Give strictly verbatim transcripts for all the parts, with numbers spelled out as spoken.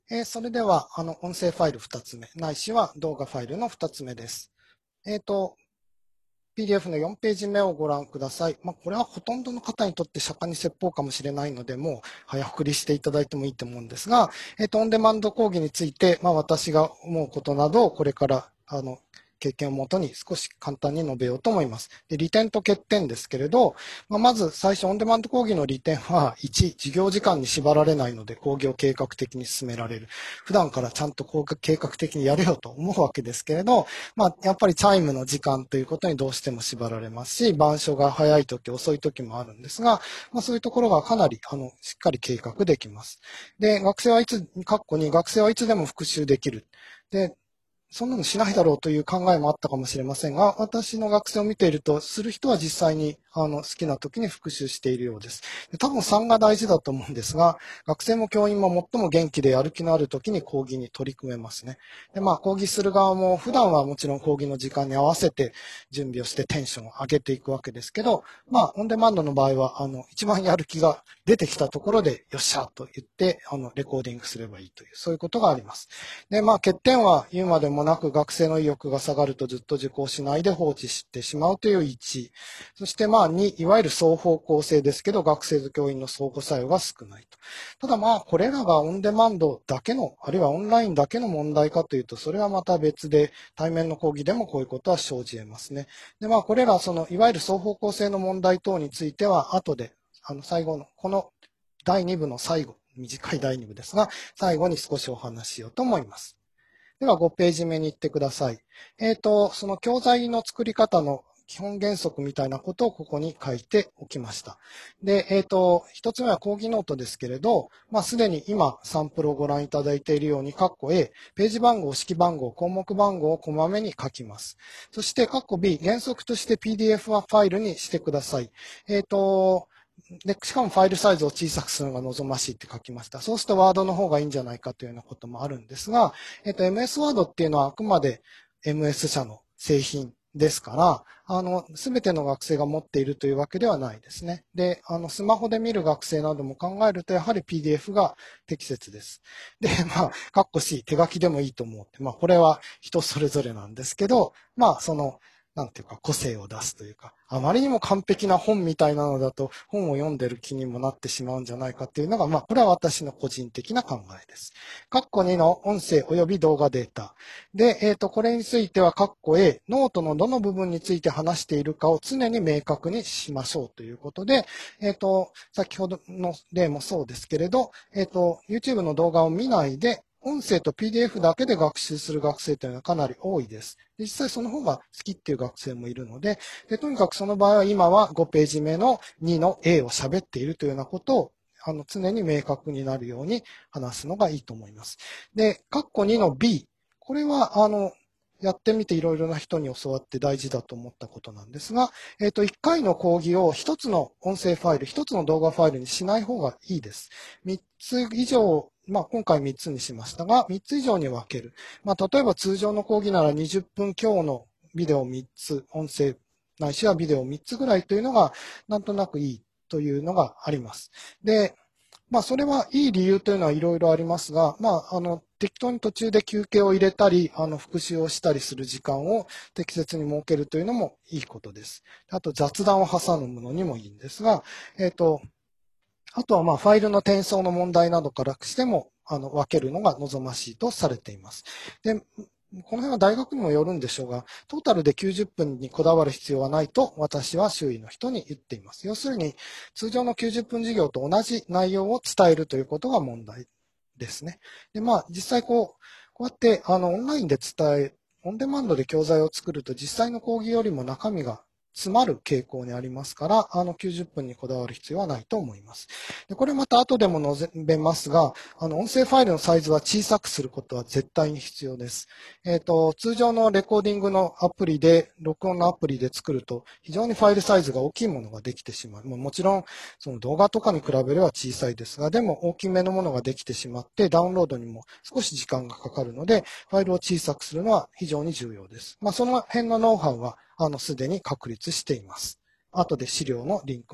えーそれでは、あの、音声ファイルふたつめ、ないしは動画ファイルのふたつめです。えっと、ピーディーエフ のよんページ目をご覧ください。まあ、これはほとんどの方にとって釈迦に説法かもしれないので、もう早送りしていただいてもいいと思うんですが、えっと、オンデマンド講義について、まあ、私が思うことなどをこれから、あの、経験をもとに少し簡単に述べようと思います。で、利点と欠点ですけれど、まあ、まず最初、オンデマンド講義の利点はいち、授業時間に縛られないので講義を計画的に進められる。普段からちゃんと計画的にやれよと思うわけですけれど、まあ、やっぱりチャイムの時間ということにどうしても縛られますし、板書が早い時、遅い時もあるんですが、まあ、そういうところがかなり、あの、しっかり計画できます。で、学生はいつ、括弧に学生はいつでも復習できる。で、そんなのしないだろうという考えもあったかもしれませんが、私の学生を見ていると、する人は実際にあの好きな時に復習しているようです。で多分さんが大事だと思うんですが、学生も教員も最も元気でやる気のある時に講義に取り組めますね。で、まあ、講義する側も普段はもちろん講義の時間に合わせて準備をしてテンションを上げていくわけですけど、まあ、オンデマンドの場合は、あの、一番やる気が出てきたところで、よっしゃと言って、あの、レコーディングすればいいという、そういうことがあります。で、まあ、欠点は言うまでもなく、学生の意欲が下がるとずっと受講しないで放置してしまうといういち。そしてまあに、いわゆる双方向性ですけど、学生と教員の相互作用が少ないと。ただまあ、これらがオンデマンドだけの、あるいはオンラインだけの問題かというと、それはまた別で、対面の講義でもこういうことは生じ得ますね。で、まあ、これら、その、いわゆる双方向性の問題等については、後で、あの、最後の、このだいに部の最後、短いだいに部ですが、最後に少しお話ししようと思います。ではごページ目に行ってください。えっと、その教材の作り方の基本原則みたいなことをここに書いておきました。で、えっと、一つ目は講義ノートですけれど、まあ、すでに今サンプルをご覧いただいているように、括弧 A、ページ番号、式番号、項目番号をこまめに書きます。そして、括弧 B、原則として ピーディーエフ はファイルにしてください。えっと、で、しかもファイルサイズを小さくするのが望ましいって書きました。そうするとワードの方がいいんじゃないかというようなこともあるんですが、えっと、エムエス ワードっていうのはあくまで エムエス 社の製品ですから、あの、すべての学生が持っているというわけではないですね。で、あの、スマホで見る学生なども考えると、やはり ピーディーエフ が適切です。で、まあ、カッコ C、手書きでもいいと思うって、まあ、これは人それぞれなんですけど、まあ、その、なんていうか、個性を出すというか、あまりにも完璧な本みたいなのだと、本を読んでる気にもなってしまうんじゃないかっていうのが、まあ、これは私の個人的な考えです。カッコにの音声及び動画データ。で、えっと、これについては、カッコ A、ノートのどの部分について話しているかを常に明確にしましょうということで、えっと、先ほどの例もそうですけれど、えっと、YouTube の動画を見ないで、音声と ピーディーエフ だけで学習する学生というのはかなり多いです。実際その方が好きっていう学生もいるので、でとにかくその場合は今はごページ目のにの A を喋っているというようなことをあの常に明確になるように話すのがいいと思います。で、カッコにの B。これは、あの、やってみていろいろな人に教わって大事だと思ったことなんですが、えっと、いっかいの講義をひとつの音声ファイル、ひとつの動画ファイルにしない方がいいです。みっつ以上、まあ、今回みっつにしましたが、みっつ以上に分ける。まあ、例えば通常の講義ならにじゅっぷん強のビデオみっつ、音声ないしはビデオみっつぐらいというのが、なんとなくいいというのがあります。で、まあ、それはいい理由というのはいろいろありますが、まあ、あの、適当に途中で休憩を入れたり、あの、復習をしたりする時間を適切に設けるというのもいいことです。あと、雑談を挟むのにもいいんですが、えっと、あとは、まあ、ファイルの転送の問題などからしても、あの、分けるのが望ましいとされています。で、この辺は大学にもよるんでしょうが、トータルできゅうじゅっぷんにこだわる必要はないと私は周囲の人に言っています。要するに、通常のきゅうじゅっぷん授業と同じ内容を伝えるということが問題ですね。で、まあ、実際こう、こうやって、あの、オンラインで伝え、オンデマンドで教材を作ると実際の講義よりも中身が詰まる傾向にありますから、あのきゅうじゅっぷんにこだわる必要はないと思います。でこれまた後でも述べますが、あの音声ファイルのサイズは小さくすることは絶対に必要です。えっと、通常のレコーディングのアプリで、録音のアプリで作ると、非常にファイルサイズが大きいものができてしまう。もちろん、その動画とかに比べれば小さいですが、でも大きめのものができてしまって、ダウンロードにも少し時間がかかるので、ファイルを小さくするのは非常に重要です。まあ、その辺のノウハウは、あの、すでに確立しています。後で資料のリンクも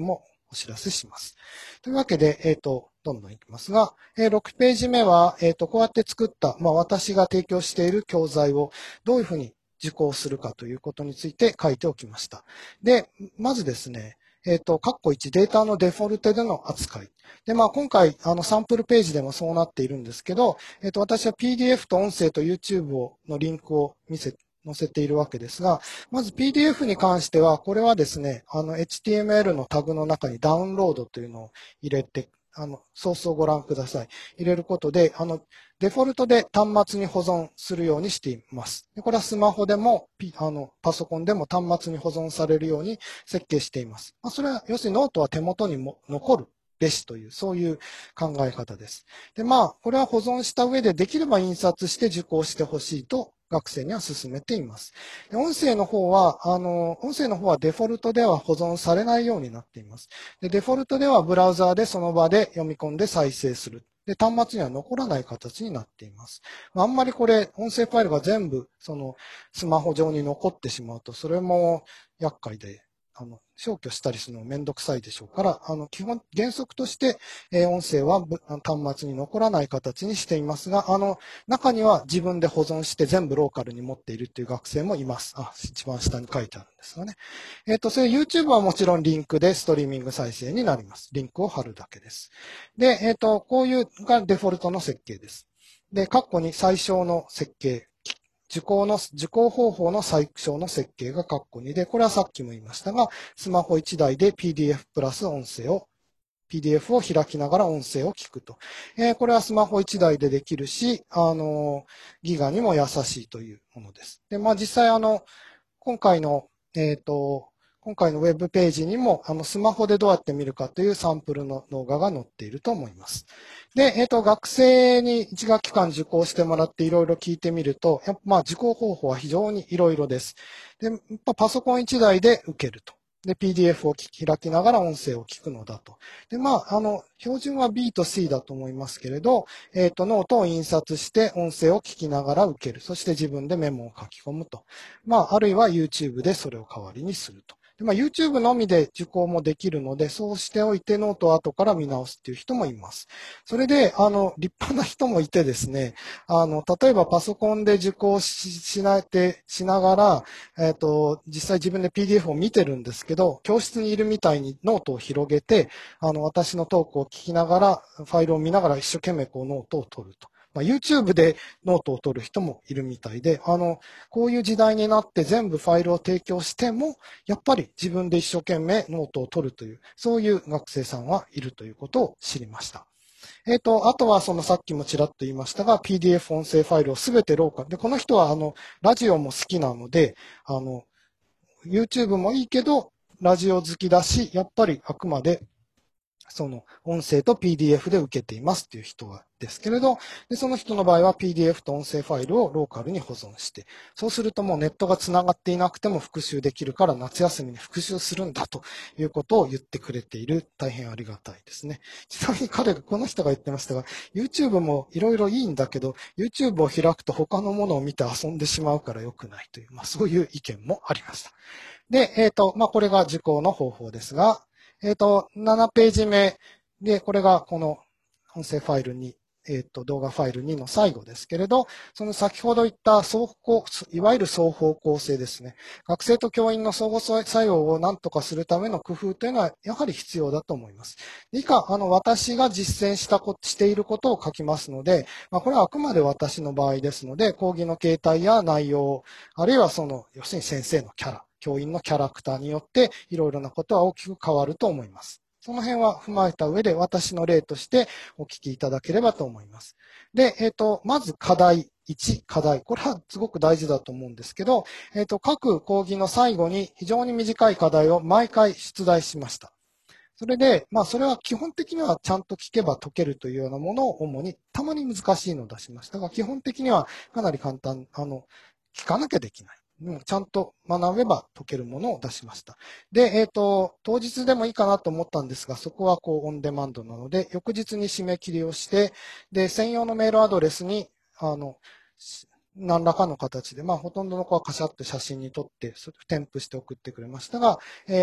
お知らせします。というわけで、えっと、どんどんいきますが、えーろくページ目は、えっと、こうやって作った、まあ、私が提供している教材をどういうふうに受講するかということについて書いておきました。で、まずですね、えっと、括弧いち、データのデフォルトでの扱い。で、まあ、今回、あの、サンプルページでもそうなっているんですけど、えっと、私は ピーディーエフ と音声と YouTube をのリンクを見せ、載せているわけですが、まず ピーディーエフ に関しては、これはですね、あの、エイチティーエムエル のタグの中にダウンロードというのを入れて、あの、ソースをご覧ください。入れることで、あの、デフォルトで端末に保存するようにしています。でこれはスマホでも、ピあの、パソコンでも端末に保存されるように設計しています。まあ、それは、要するにノートは手元にも残るべしという、そういう考え方です。で、まあ、これは保存した上でできれば印刷して受講してほしいと学生には勧めています。で音声の方は、あの、音声の方はデフォルトでは保存されないようになっています。で、デフォルトではブラウザーでその場で読み込んで再生する。で、端末には残らない形になっています。あんまりこれ、音声ファイルが全部、その、スマホ上に残ってしまうと、それも厄介で、あの、消去したりするのめんどくさいでしょうから、あの、基本、原則として、えー音声はぶ端末に残らない形にしていますが、あの、中には自分で保存して全部ローカルに持っているっていう学生もいます。あ、一番下に書いてあるんですがね。えっ、と、それ YouTube はもちろんリンクでストリーミング再生になります。リンクを貼るだけです。で、えっ、と、こういうがデフォルトの設計です。で、括弧に最小の設計。受講の、受講方法の最小の設計が括弧にで、これはさっきも言いましたが、スマホいちだいで ピーディーエフ プラス音声を ピーディーエフ を開きながら音声を聞くと。えーこれはスマホいちだいでできるし、あの、ギガにも優しいというものです。で、まあ実際あの、今回の、えっと、今回のウェブページにも、あの、スマホでどうやって見るかというサンプルの動画が載っていると思います。で、えっと、学生にいち学期間受講してもらっていろいろ聞いてみると、やっぱまあ、受講方法は非常にいろいろです。で、やっぱパソコンいちだいで受けると。で、ピーディーエフ を開きながら音声を聞くのだと。で、まあ、あの、標準は ビー と シー だと思いますけれど、えっと、ノートを印刷して音声を聞きながら受ける。そして自分でメモを書き込むと。まあ、あるいは YouTube でそれを代わりにすると。でまあ、YouTube のみで受講もできるので、そうしておいてノートを後から見直すっていう人もいます。それで、あの、立派な人もいてですね、あの、例えばパソコンで受講ししないて、しながら、えっと、実際自分で ピーディーエフ を見てるんですけど、教室にいるみたいにノートを広げて、あの、私のトークを聞きながら、ファイルを見ながら一生懸命こうノートを取ると。まあ、YouTube でノートを取る人もいるみたいで、あの、こういう時代になって全部ファイルを提供しても、やっぱり自分で一生懸命ノートを取るという、そういう学生さんはいるということを知りました。えっ、と、あとはそのさっきもちらっと言いましたが、ピーディーエフ 音声ファイルをすべてローカル。で、この人はあの、ラジオも好きなので、あの、YouTube もいいけど、ラジオ好きだし、やっぱりあくまでその音声と ピーディーエフ で受けていますっていう人はですけれど、でその人の場合は ピーディーエフ と音声ファイルをローカルに保存して、そうするともうネットがつながっていなくても復習できるから夏休みに復習するんだということを言ってくれている、大変ありがたいですね。ちなみに彼が、この人が言ってましたが、YouTube もいろいろいいんだけど、YouTube を開くと他のものを見て遊んでしまうから良くないという、まあそういう意見もありました。で、えっ、と、まあこれが受講の方法ですが、えっ、と、ななページ目で、これがこの音声ファイルに、えっ、と、動画ファイルにの最後ですけれど、その先ほど言った双方、いわゆる双方向性ですね。学生と教員の相互作用を何とかするための工夫というのは、やはり必要だと思います。以下、あの、私が実践したこ、していることを書きますので、まあ、これはあくまで私の場合ですので、講義の形態や内容、あるいはその、要するに先生のキャラ、教員のキャラクターによって、いろいろなことは大きく変わると思います。その辺は踏まえた上で、私の例としてお聞きいただければと思います。で、えっ、と、まず課題いち、課題。これはすごく大事だと思うんですけど、えっ、と、各講義の最後に非常に短い課題を毎回出題しました。それで、まあ、それは基本的にはちゃんと聞けば解けるというようなものを主に、たまに難しいのを出しましたが、基本的にはかなり簡単、あの、聞かなきゃできない。ちゃんと学べば解けるものを出しました。で、えっ、と、当日でもいいかなと思ったんですが、そこはこうオンデマンドなので、翌日に締め切りをして、で、専用のメールアドレスに、あの、何らかの形で、まあ、ほとんどの子はカシャって写真に撮って、添付して送ってくれましたが、えー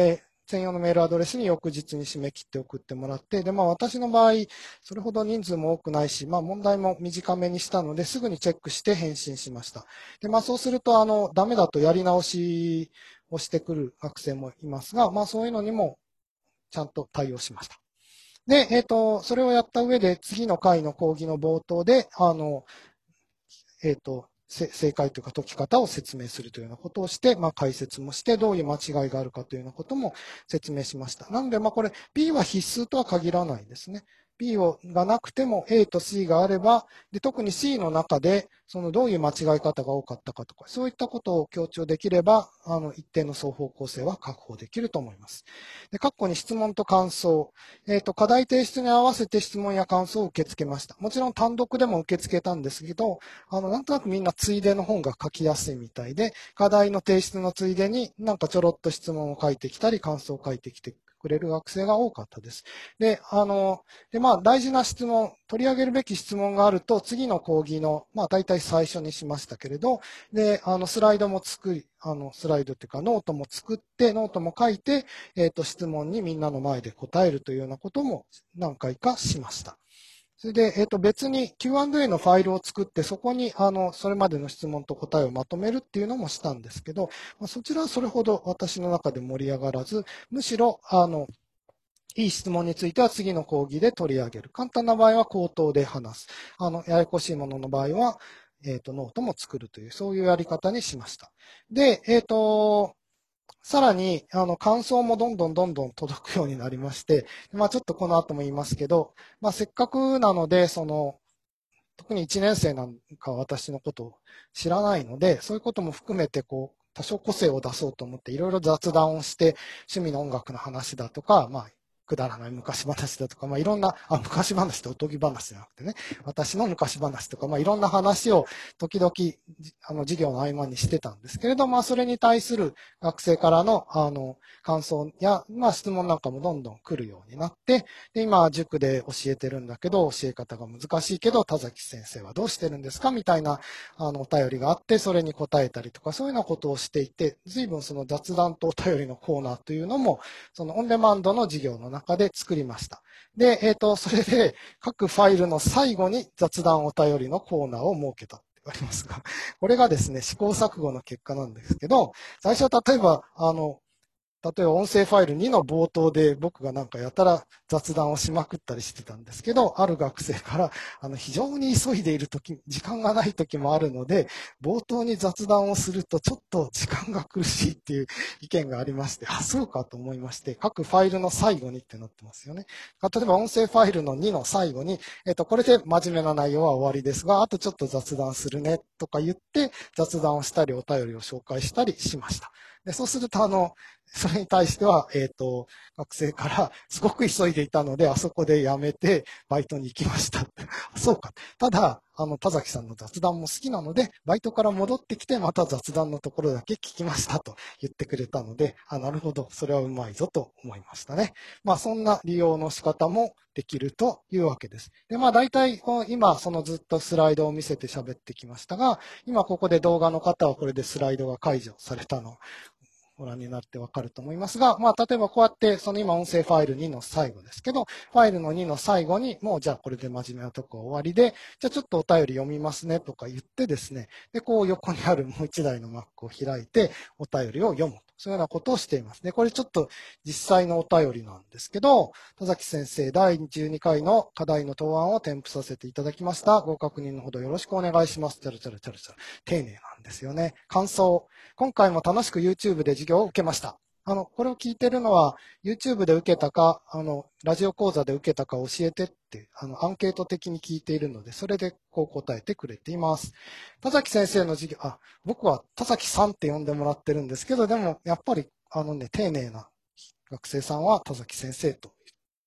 専用のメールアドレスに翌日に締め切って送ってもらって、で、まあ私の場合、それほど人数も多くないし、まあ問題も短めにしたので、すぐにチェックして返信しました。で、まあそうすると、あの、ダメだとやり直しをしてくる学生もいますが、まあそういうのにもちゃんと対応しました。で、えっと、それをやった上で、次の回の講義の冒頭で、あの、えっと、正解というか解き方を説明するというようなことをして、まあ、解説もして、どういう間違いがあるかというようなことも説明しました。なので、まあ、これ B は必須とは限らないですね。B をがなくても A と C があれば、で特に C の中でそのどういう間違い方が多かったかとか、そういったことを強調できれば、あの一定の双方向性は確保できると思います。で、括弧に質問と感想、えっと、課題提出に合わせて質問や感想を受け付けました。もちろん単独でも受け付けたんですけど、あの、なんとなくみんなついでの本が書きやすいみたいで、課題の提出のついでになんかちょろっと質問を書いてきたり、感想を書いてきてくれる学生が多かったです。で、あの、で、まあ、大事な質問、取り上げるべき質問があると、次の講義の、まあ、大体最初にしましたけれど、で、あの、スライドも作り、あの、スライドっていうか、ノートも作って、ノートも書いて、えっと、質問にみんなの前で答えるというようなことも何回かしました。それで、えっと、別に キューアンドエー のファイルを作って、そこに、あの、それまでの質問と答えをまとめるっていうのもしたんですけど、まあ、そちらはそれほど私の中で盛り上がらず、むしろ、あの、いい質問については次の講義で取り上げる。簡単な場合は口頭で話す。あの、ややこしいものの場合は、えっと、ノートも作るという、そういうやり方にしました。で、えっと、さらに、あの、感想もどんどんどんどん届くようになりまして、まあちょっとこの後も言いますけど、まあせっかくなので、その、特にいちねん生なんか私のことを知らないので、そういうことも含めて、こう、多少個性を出そうと思って、いろいろ雑談をして、趣味の音楽の話だとか、まあ、くだらない昔話だとか、まあ、いろんな、あ、昔話っておとぎ話じゃなくてね、私の昔話とか、まあ、いろんな話を時々、あの、授業の合間にしてたんですけれど、まあ、それに対する学生からの、あの、感想や、まあ、質問なんかもどんどん来るようになって、で、今、塾で教えてるんだけど、教え方が難しいけど、田崎先生はどうしてるんですかみたいな、あの、お便りがあって、それに答えたりとか、そういうようなことをしていて、随分その雑談とお便りのコーナーというのも、そのオンデマンドの授業の中で作りました。で、えっと、それで、各ファイルの最後に雑談お便りのコーナーを設けた。ありますが、これがですね、試行錯誤の結果なんですけど、最初は例えば、あの、例えば音声ファイルにの冒頭で僕がなんかやたら雑談をしまくったりしてたんですけど、ある学生から、あの、非常に急いでいるとき、時間がないときもあるので、冒頭に雑談をするとちょっと時間が苦しいっていう意見がありまして、あ、そうかと思いまして、各ファイルの最後にってなってますよね。例えば音声ファイルのにの最後に、えっと、これで真面目な内容は終わりですが、あとちょっと雑談するねとか言って、雑談をしたりお便りを紹介したりしました。でそうすると、あの、それに対しては、えっと、学生から、すごく急いでいたので、あそこでやめて、バイトに行きました。そうか。ただ、あの、田崎さんの雑談も好きなので、バイトから戻ってきて、また雑談のところだけ聞きましたと言ってくれたので、あ、なるほど、それはうまいぞと思いましたね。まあ、そんな利用の仕方もできるというわけです。で、まあ、大体、この今、そのずっとスライドを見せて喋ってきましたが、今ここで動画の方はこれでスライドが解除されたのご覧になってわかると思いますが、まあ、例えばこうやって、その今音声ファイルにの最後ですけど、ファイルのにの最後に、もうじゃあこれで真面目なとこ終わりで、じゃあちょっとお便り読みますねとか言ってですね、で、こう横にあるもう一台の Mac を開いて、お便りを読むと。そういうようなことをしています。で、これちょっと実際のお便りなんですけど、田崎先生だいじゅうにかいの課題の答案を添付させていただきました。ご確認のほどよろしくお願いします。チャラチャラチャラチャラ。丁寧なんですよね。感想。今回も楽しく YouTube で授業を受けました。あの、これを聞いてるのは、YouTube で受けたか、あの、ラジオ講座で受けたか教えてって、あの、アンケート的に聞いているので、それでこう答えてくれています。田崎先生の授業、あ、僕は田崎さんって呼んでもらってるんですけど、でも、やっぱり、あのね、丁寧な学生さんは田崎先生と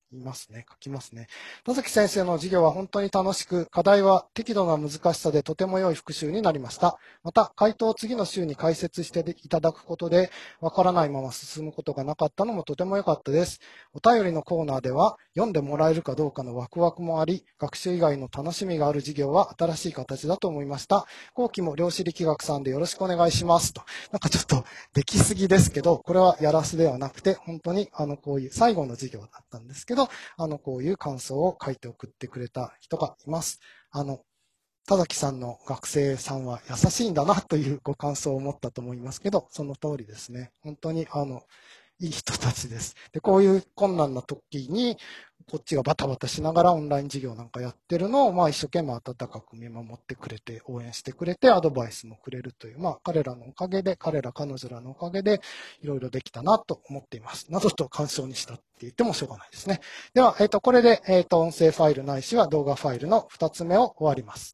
いますね。書きますね。田崎先生の授業は本当に楽しく、課題は適度な難しさでとても良い復習になりました。また、回答を次の週に解説していただくことで、わからないまま進むことがなかったのもとても良かったです。お便りのコーナーでは、読んでもらえるかどうかのワクワクもあり、学習以外の楽しみがある授業は新しい形だと思いました。後期も量子力学さんでよろしくお願いしますと。なんかちょっとできすぎですけど、これはやらすではなくて、本当にあのこういう最後の授業だったんですけど、あのこういう感想を書いて送ってくれた人がいます。あの田崎さんの学生さんは優しいんだなというご感想を持ったと思いますけど、その通りですね。本当にあのいい人たちです。で、こういう困難な時に、こっちがバタバタしながらオンライン授業なんかやってるのを、まあ一生懸命温かく見守ってくれて、応援してくれて、アドバイスもくれるという、まあ彼らのおかげで、彼ら彼女らのおかげで、いろいろできたなと思っています。などと感想にしたって言ってもしょうがないですね。では、えっと、これで、えっと、音声ファイルないしは動画ファイルのふたつめを終わります。